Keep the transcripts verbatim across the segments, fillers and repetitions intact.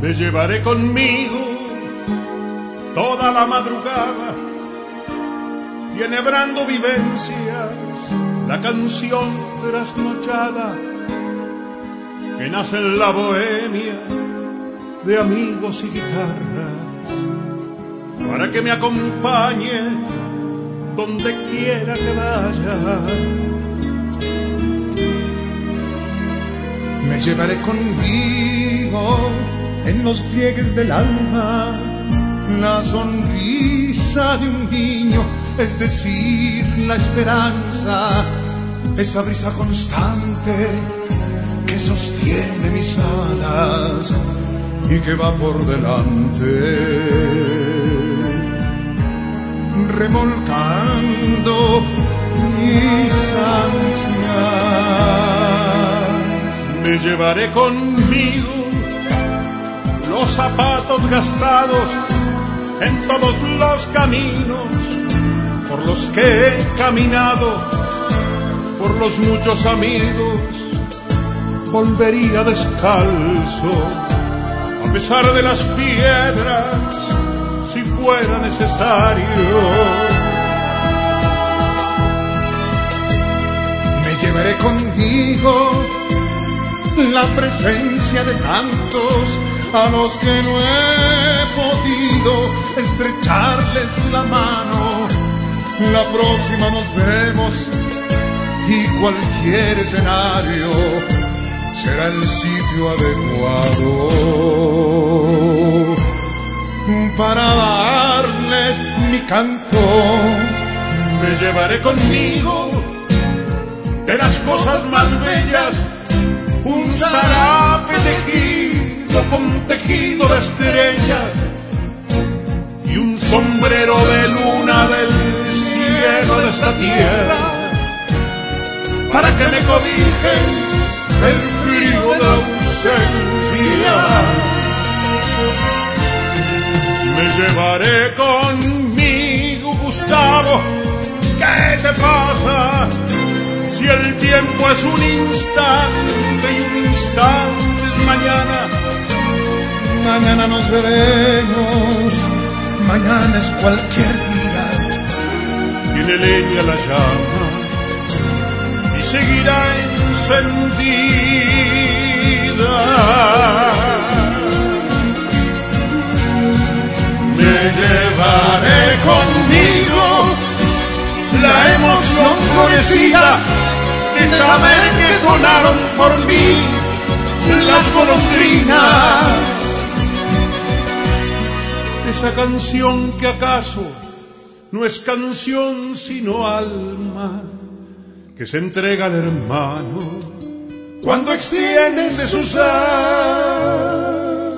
Me llevaré conmigo toda la madrugada y enhebrando vivencias la canción trasnochada que nace en la bohemia de amigos y guitarras, para que me acompañe donde quiera que vaya. Me llevaré conmigo en los pliegues del alma la sonrisa de un niño, es decir, la esperanza, esa brisa constante que sostiene mis alas y que va por delante, remolcando mis ansias. Me llevaré conmigo los zapatos gastados en todos los caminos por los que he caminado, por los muchos amigos. Volvería descalzo a pesar de las piedras si fuera necesario. Me llevaré conmigo la presencia de tantos a los que no he podido estrecharles la mano. La próxima nos vemos y cualquier escenario será el sitio adecuado para darles mi canto. Me llevaré conmigo de las cosas más bellas un zarape tejido con tejido de estrellas y un sombrero de luna del cielo de esta tierra, para que me cobijen el frío de la ausencia. Me llevaré conmigo, Gustavo. ¿Qué te pasa? Si el tiempo es un instante y un instante es mañana. Mañana nos veremos, mañana es cualquier día. Tiene leña la llama y seguirá encendida. Me llevaré conmigo la emoción florecida de saber que sonaron por mí las golondrinas. Esa canción que acaso no es canción sino alma, que se entrega al hermano cuando extiende sus alas.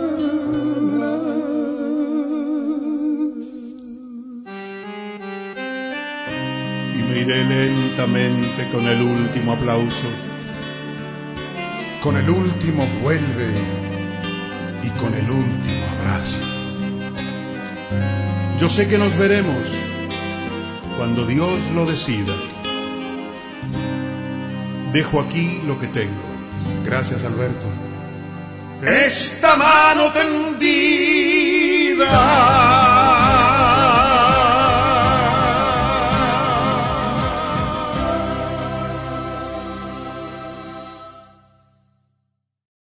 Iré lentamente con el último aplauso, con el último vuelve y con el último abrazo. Yo sé que nos veremos cuando Dios lo decida. Dejo aquí lo que tengo. Gracias, Alberto. Esta mano tendida